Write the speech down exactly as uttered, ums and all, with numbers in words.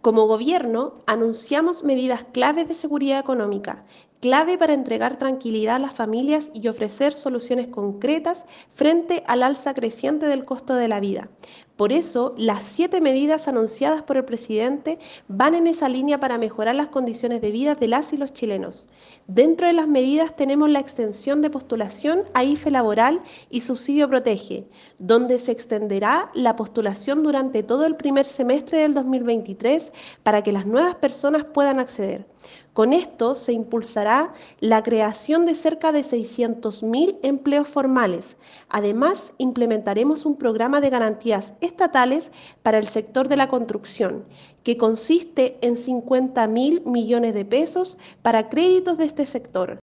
Como gobierno, anunciamos medidas claves de seguridad económica, clave para entregar tranquilidad a las familias y ofrecer soluciones concretas frente al alza creciente del costo de la vida. Por eso, las siete medidas anunciadas por el presidente van en esa línea para mejorar las condiciones de vida de las y los chilenos. Dentro de las medidas tenemos la extensión de postulación a I F E laboral y subsidio protege, donde se extenderá la postulación durante todo el primer semestre del dos mil veintitrés para que las nuevas personas puedan acceder. Con esto se impulsará la creación de cerca de seiscientos mil empleos formales. Además, implementaremos un programa de garantías estatales para el sector de la construcción, que consiste en cincuenta mil millones de pesos para créditos de este sector.